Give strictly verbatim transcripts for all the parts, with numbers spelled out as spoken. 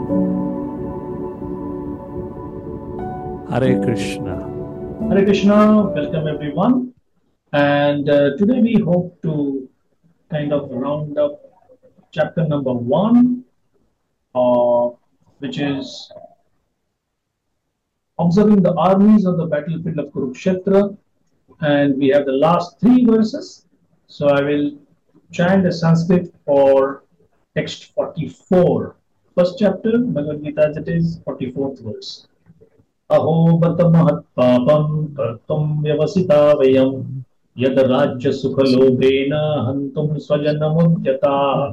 Hare Krishna. Hare Krishna, welcome everyone. And uh, today we hope to kind of round up chapter number one, uh, which is observing the armies on the battlefield of Kurukshetra. And we have the last three verses. So I will chant the Sanskrit for text forty-four. First chapter, Bhagavad Gita, as it is, forty-fourth verse. अहो बत महत्पापं कर्तुं व्यवसिता वयं यद राज्य सुख लोभेन हन्तुं स्वजनमुद्यताः.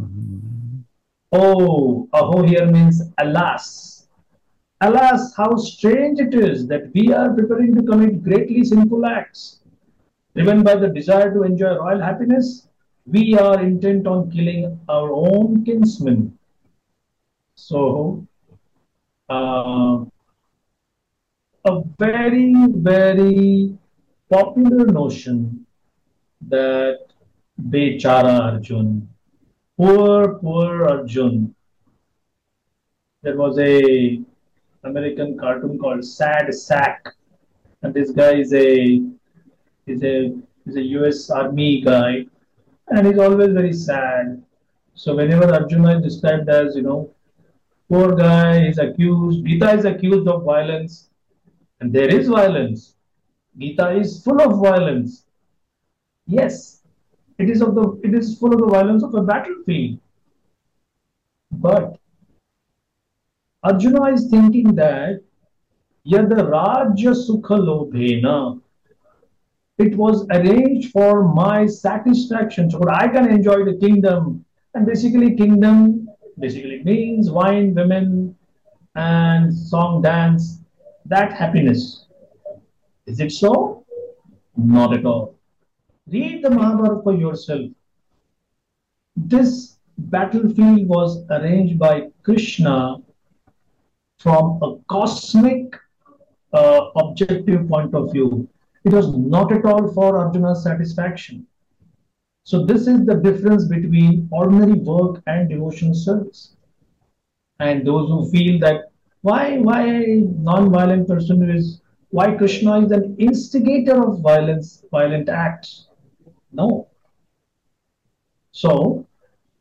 Oh, aho here means alas. Alas, how strange it is that we are preparing to commit greatly sinful acts. Driven by the desire to enjoy royal happiness, we are intent on killing our own kinsmen. So, uh, a very, very popular notion that Bechara Arjun, poor, poor Arjun. There was a American cartoon called Sad Sack, and this guy is a is a is a U S Army guy, and he's always very sad. So whenever Arjuna is described as, you know, poor guy, is accused, Gita is accused of violence, and there is violence. Gita is full of violence. Yes, it is of the it is full of the violence of a battlefield. But Arjuna is thinking that Yad Rajya Sukha Lobhena, it was arranged for my satisfaction, so that I can enjoy the kingdom. And basically, kingdom basically means wine, women, and song, dance. That happiness. Is it so? Not at all. Read the Mahabharata for yourself. This battlefield was arranged by Krishna from a cosmic uh, objective point of view. It was not at all for Arjuna's satisfaction. So this is the difference between ordinary work and devotional service. And those who feel that why why non-violent person is why Krishna is an instigator of violence, violent acts. No. So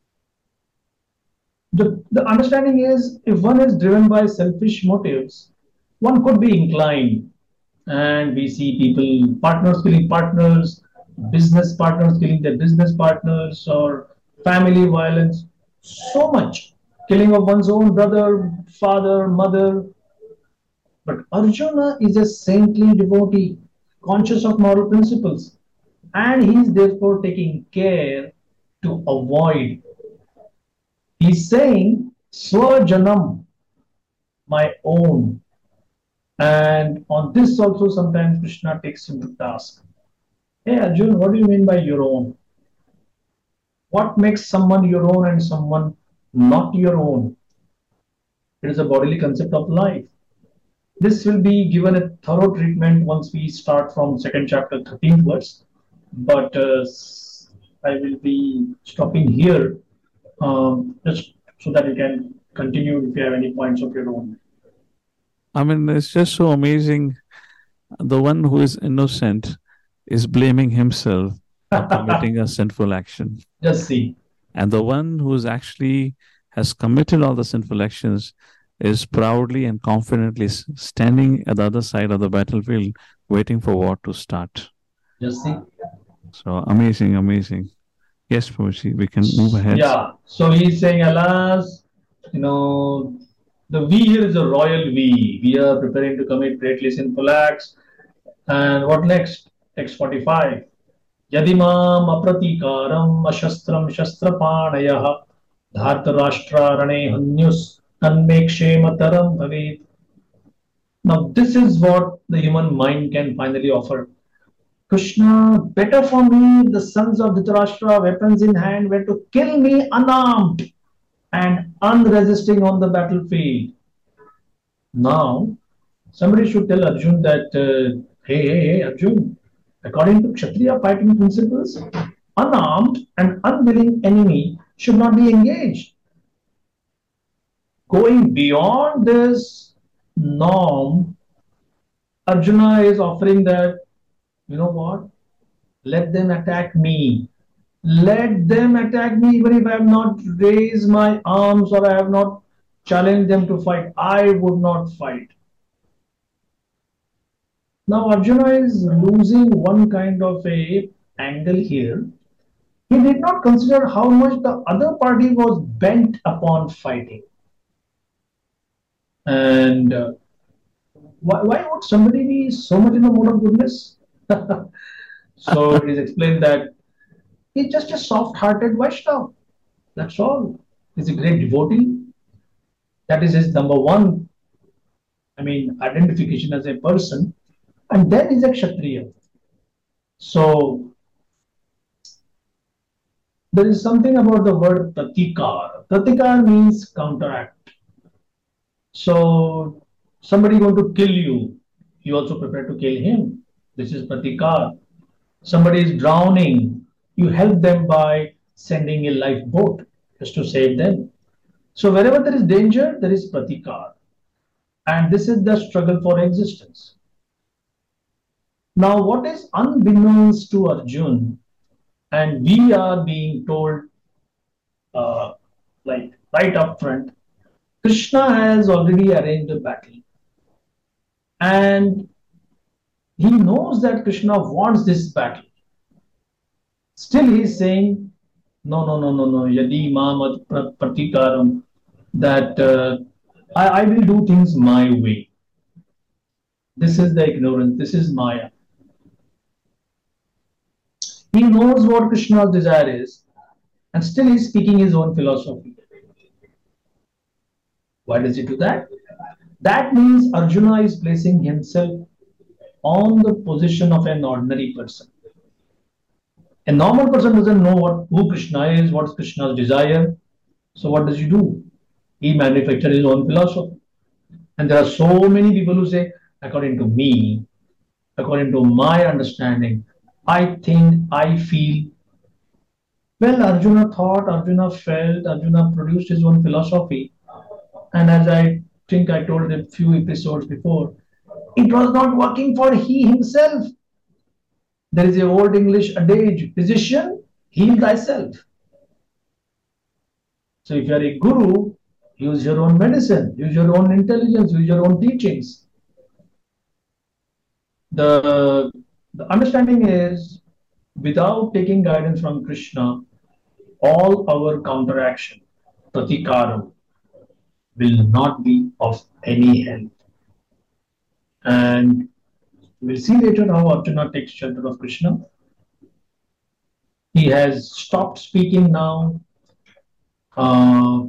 the, the understanding is if one is driven by selfish motives, one could be inclined, and we see people, partners killing partners, business partners killing their business partners, or family violence, so much killing of one's own brother, father, mother. But Arjuna is a saintly devotee, conscious of moral principles, and he is therefore taking care to avoid. He's saying, Swajanam, my own. And on this also sometimes Krishna takes him to task. Hey Arjun, what do you mean by your own? What makes someone your own and someone not your own? It is a bodily concept of life. This will be given a thorough treatment once we start from second chapter, thirteenth verse. But uh, I will be stopping here um, just so that you can continue if you have any points of your own. I mean, it's just so amazing. The one who is innocent is blaming himself for committing a sinful action. Just see. And the one who's actually has committed all the sinful actions is proudly and confidently standing at the other side of the battlefield, waiting for war to start. Just see. So amazing, amazing. Yes, Prabhuji, we can move ahead. Yeah. So he's saying, alas, you know, the we here is a royal we. We are preparing to commit greatly sinful acts. And what next? Text forty-five. Yadimam apratikaram ashastram shastrapanayah dhartarashtra rane hanyus tanme kshemataram bhavet. Now this is what the human mind can finally offer. Krishna, better for me, the sons of Dhritarashtra, weapons in hand, were to kill me unarmed and unresisting on the battlefield. Now, somebody should tell Arjun that, uh, hey, hey, hey, Arjun, according to Kshatriya fighting principles, unarmed and unwilling enemy should not be engaged. Going beyond this norm, Arjuna is offering that, you know what? Let them attack me. Let them attack me even if I have not raised my arms or I have not challenged them to fight. I would not fight. Now Arjuna is losing one kind of a angle here. He did not consider how much the other party was bent upon fighting. And uh, why, why would somebody be so much in the mood of goodness? So it is explained that he's just a soft-hearted Vaishnava. That's all. He's a great devotee. That is his number one, I mean, identification as a person. And then he's a Kshatriya. So there is something about the word pratikar. Pratikar means counteract. So somebody going to kill you, you also prepare to kill him. This is pratikar. Somebody is drowning, you help them by sending a lifeboat just to save them. So wherever there is danger, there is pratikar. And this is the struggle for existence. Now, what is unbeknownst to Arjun, and we are being told, uh, like right up front, Krishna has already arranged a battle. And he knows that Krishna wants this battle. Still he is saying, no, no, no, no, no, yadi mamat pratikaram, that uh, I, I will do things my way. This is the ignorance, this is Maya. He knows what Krishna's desire is, and still he is speaking his own philosophy. Why does he do that? That means Arjuna is placing himself on the position of an ordinary person. A normal person doesn't know what who Krishna is, what's Krishna's desire. So what does he do? He manufactures his own philosophy. And there are so many people who say, according to me, according to my understanding, I think, I feel. Well, Arjuna thought, Arjuna felt, Arjuna produced his own philosophy. And as I think I told a few episodes before, it was not working for he himself. There is an old English adage, physician, heal thyself. So if you are a guru, use your own medicine, use your own intelligence, use your own teachings. The, the understanding is, without taking guidance from Krishna, all our counteraction, pratikaram, will not be of any help. And we'll see later how Arjuna takes shelter of Krishna. He has stopped speaking now. Uh,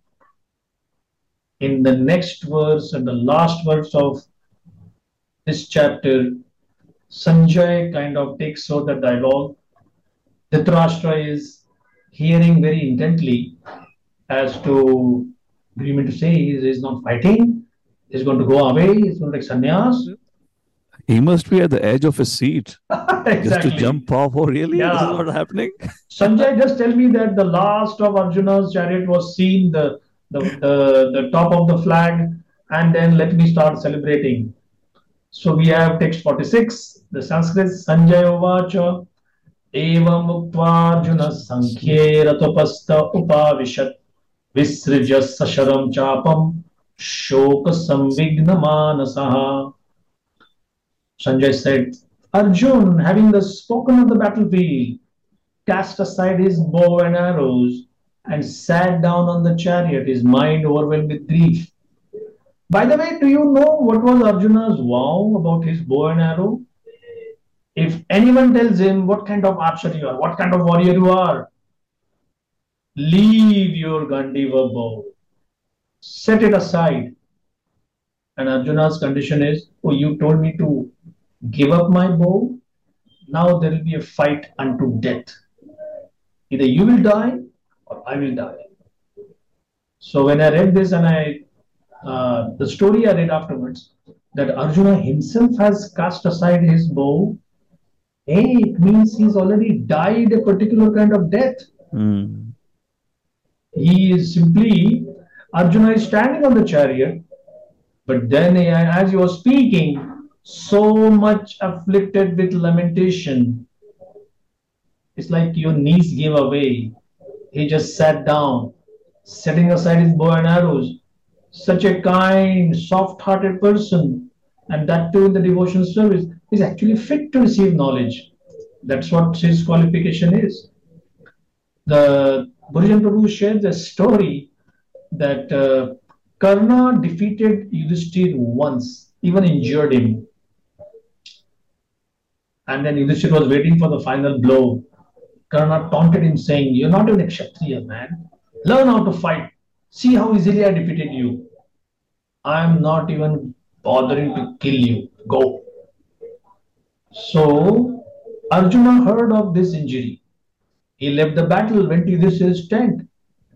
in the next verse and the last verse of this chapter, Sanjay kind of takes over the dialogue. Dhritarashtra is hearing very intently as to, do you mean to say he is not fighting? He's going to go away? He's going to take sannyas? He must be at the edge of his seat. Exactly. Just to jump off. Oh, really? Yeah. This is what happening? Sanjay, just tell me that the last of Arjuna's chariot was seen, the, the, the, the top of the flag, and then let me start celebrating. So we have text forty-six, the Sanskrit, Sanjay Uvacha, Evam Uktva Arjuna Sankhye Ratopasta Upavishat, Visrijas Sasharam Chapam, Shoka Samvigna Manasaha. Sanjay said, Arjun, having thus spoken of the battlefield, cast aside his bow and arrows and sat down on the chariot, his mind overwhelmed with grief. By the way, do you know what was Arjuna's vow about his bow and arrow? If anyone tells him what kind of archer you are, what kind of warrior you are, leave your Gandiva bow, set it aside. And Arjuna's condition is, oh, you told me to give up my bow, now there will be a fight unto death. Either you will die or I will die. So when I read this and I, uh, the story I read afterwards, that Arjuna himself has cast aside his bow, hey, it means he's already died a particular kind of death. Mm. He is simply Arjuna is standing on the chariot, but then eh, as he was speaking, so much afflicted with lamentation, it's like your knees gave away. He just sat down, setting aside his bow and arrows. Such a kind, soft hearted person, and that too in the devotion service, is actually fit to receive knowledge. That's what his qualification is. The Burijan Prabhu shared the story that uh, Karna defeated Yudhishthir once, even injured him. And then Yudhishthir was waiting for the final blow. Karna taunted him, saying, "You're not even a Kshatriya, man. Learn how to fight. See how easily I defeated you. I'm not even bothering to kill you. Go." So Arjuna heard of this injury. He left the battle, went to Yudhishthir's tent.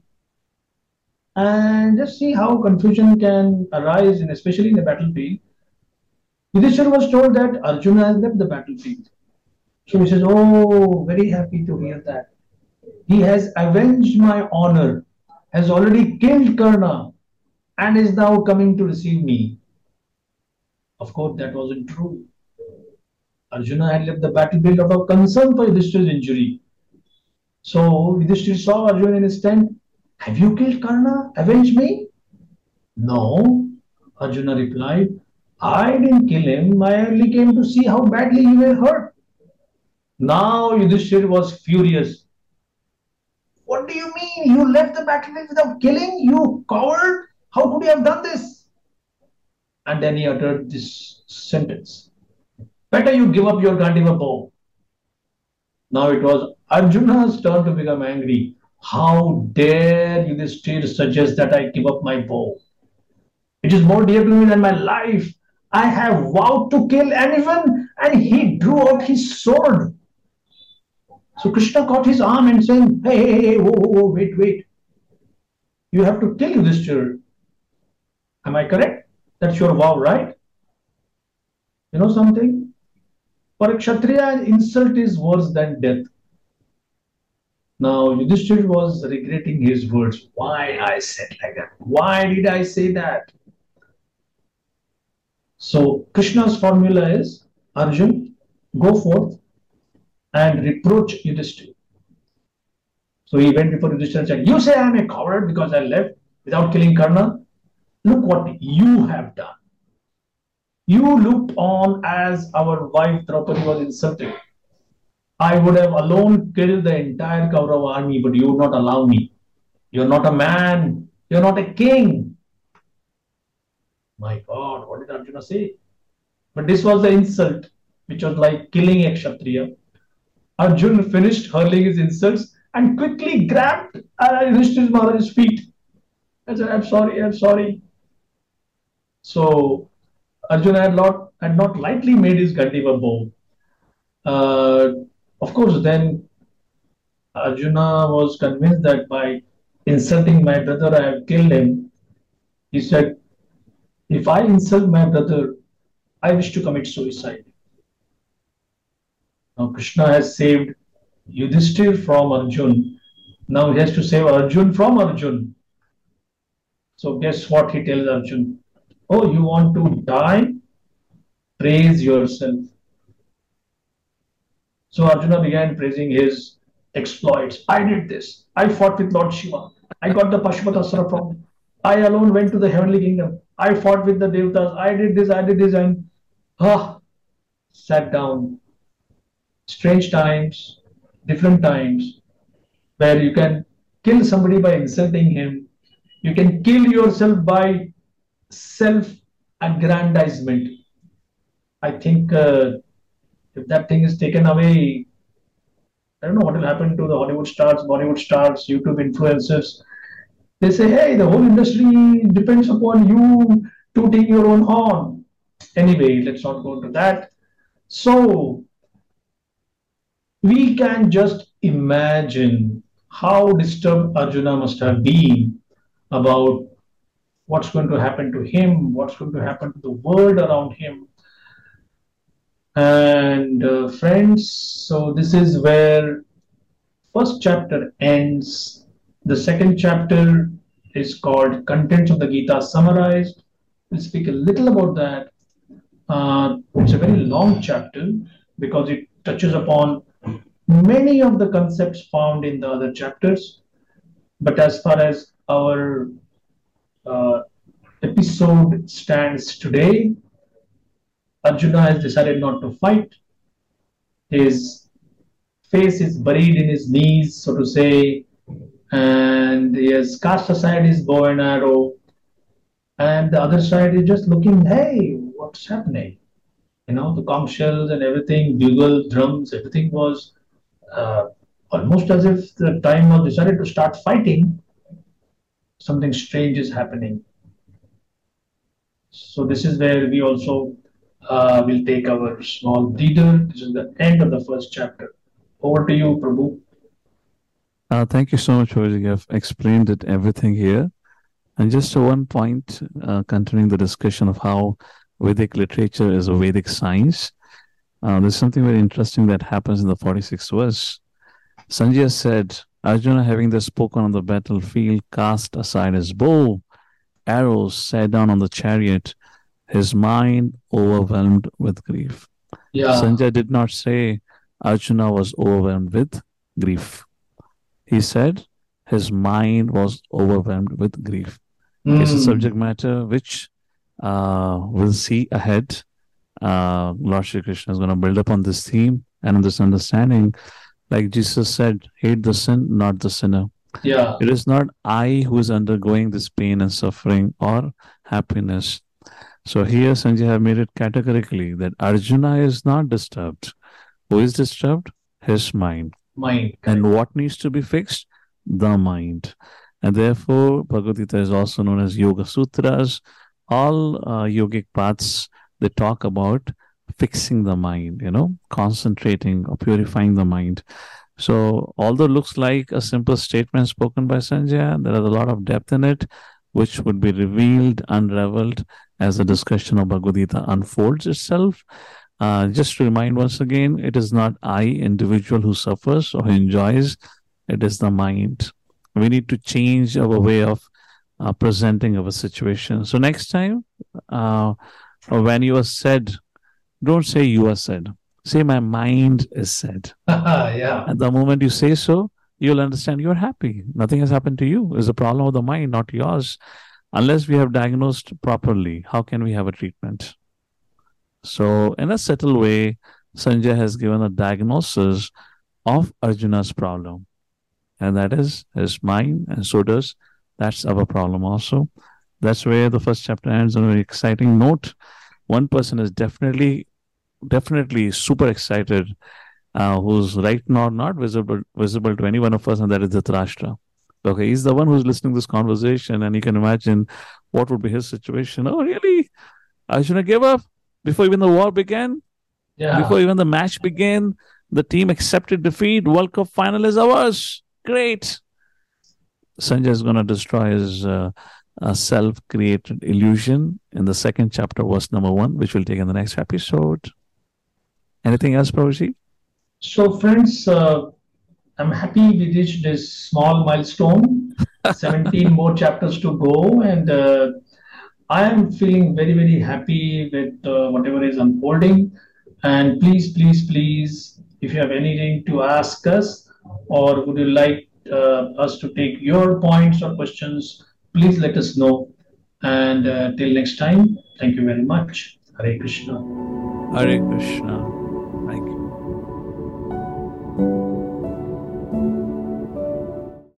And just see how confusion can arise, in, especially in the battlefield. Yudhishthir was told that Arjuna has left the battlefield. So he says, "Oh, very happy to hear that. He has avenged my honor, has already killed Karna, and is now coming to receive me." Of course, that wasn't true. Arjuna had left the battlefield out of concern for Yudhishthir's injury. So Yudhishthir saw Arjuna in his tent. "Have you killed Karna? Avenge me?" "No," Arjuna replied. "I didn't kill him. I only came to see how badly you were hurt." Now Yudhishthir was furious. "What do you mean? You left the battlefield without killing? You coward! How could you have done this?" And then he uttered this sentence: "Better you give up your Gandiva bow." Now it was Arjuna's turn to become angry. "How dare Yudhishthir suggest that I give up my bow? It is more dear to me than my life. I have vowed to kill anyone," and he drew out his sword. So Krishna caught his arm and saying, "Hey, hey, hey, whoa, whoa, whoa, wait, wait. You have to kill Yudhishthir. Am I correct? That's your vow, right?" You know something? For a Kshatriya, insult is worse than death. Now Yudhishthir was regretting his words. Why I said like that? Why did I say that? So Krishna's formula is, Arjun, go forth and reproach Yudhishthir. So he went before Yudhishthir and said, "You say I am a coward because I left without killing Karna? Look what you have done. You looked on as our wife Draupadi was insulted. I would have alone killed the entire Kaurava army, but you would not allow me. You're not a man. You're not a king." My God, what did Arjuna say? But this was the insult, which was like killing a Kshatriya. Arjuna finished hurling his insults and quickly grabbed uh, Yudhishthir Maharaj's feet and said, "I'm sorry, I'm sorry." So Arjuna had not, had not lightly made his Gandiva bow. Uh, of course, then Arjuna was convinced that by insulting my brother, I have killed him. He said, "If I insult my brother, I wish to commit suicide." Now Krishna has saved Yudhishthir from Arjun. Now he has to save Arjun from Arjun. So guess what he tells Arjun? "Oh, you want to die? Praise yourself." So Arjuna began praising his exploits. "I did this. I fought with Lord Shiva. I got the Pashupata from him. I alone went to the heavenly kingdom. I fought with the Devatas. I did this, I did this," and ah, sat down. Strange times, different times, where you can kill somebody by insulting him. You can kill yourself by self-aggrandizement. I think uh, if that thing is taken away, I don't know what will happen to the Hollywood stars, Bollywood stars, YouTube influencers. They say, "Hey, the whole industry depends upon you tooting your own horn." Anyway, let's not go into that. So we can just imagine how disturbed Arjuna must have been about what's going to happen to him, what's going to happen to the world around him. And uh, friends, so this is where first chapter ends. The second chapter is called Contents of the Gita Summarized. We'll speak a little about that. Uh, it's a very long chapter because it touches upon many of the concepts found in the other chapters. But as far as our uh, episode stands today, Arjuna has decided not to fight. His face is buried in his knees, so to say, and he has cast aside his bow and arrow. And the other side is just looking, hey, what's happening? You know, the conch shells and everything, bugle, drums, everything was uh, almost as if the time was decided to start fighting. Something strange is happening. So this is where we also uh, will take our small breather. This is the end of the first chapter. Over to you, Prabhu. Uh, thank you so much, Vijay. You have explained it everything here. And just to one point, uh, continuing the discussion of how Vedic literature is a Vedic science, uh, there's something very interesting that happens in the forty-sixth verse. Sanjaya said, Arjuna, having thus spoken on the battlefield, cast aside his bow, arrows, sat down on the chariot, his mind overwhelmed with grief. Yeah. Sanjaya did not say Arjuna was overwhelmed with grief. He said his mind was overwhelmed with grief. Mm. It's a subject matter which uh, we'll see ahead. Uh, Lord Shri Krishna is going to build upon this theme and this understanding. Like Jesus said, hate the sin, not the sinner. Yeah. It is not I who is undergoing this pain and suffering or happiness. So here Sanjay have made it categorically that Arjuna is not disturbed. Who is disturbed? His mind. Mind. And what needs to be fixed? The mind. And therefore, Bhagavad Gita is also known as Yoga Sutras. All uh, yogic paths, they talk about fixing the mind, you know, concentrating or purifying the mind. So, although it looks like a simple statement spoken by Sanjaya, there is a lot of depth in it, which would be revealed, unraveled as the discussion of Bhagavad Gita unfolds itself. Uh, just to remind once again, it is not I, individual, who suffers or who enjoys, it is the mind. We need to change our way of uh, presenting our situation. So, next time, uh, when you are said, don't say you are said. Say my mind is said. Yeah. At the moment you say so, you'll understand you're happy. Nothing has happened to you. It's a problem of the mind, not yours. Unless we have diagnosed properly, how can we have a treatment? So, in a subtle way, Sanjay has given a diagnosis of Arjuna's problem. And that is his mind, and so does that's our problem also. That's where the first chapter ends on a very exciting note. One person is definitely, definitely super excited, uh, who's right now not visible visible to any one of us, and that is Dhritarashtra. Okay, he's the one who's listening to this conversation, and you can imagine what would be his situation. Oh, really? Arjuna gave up before even the war began? Yeah. Before even the match began, the team accepted defeat. World Cup final is ours. Great. Sanjay is going to destroy his uh, uh, self-created illusion in the second chapter, verse number one, which we'll take in the next episode. Anything else, Prabhuji? So, friends, uh, I'm happy we reached this small milestone. seventeen more chapters to go, and uh, I am feeling very, very happy with uh, whatever is unfolding. And please, please, please, if you have anything to ask us, or would you like uh, us to take your points or questions, please let us know. And uh, till next time, thank you very much. Hare Krishna. Hare Krishna.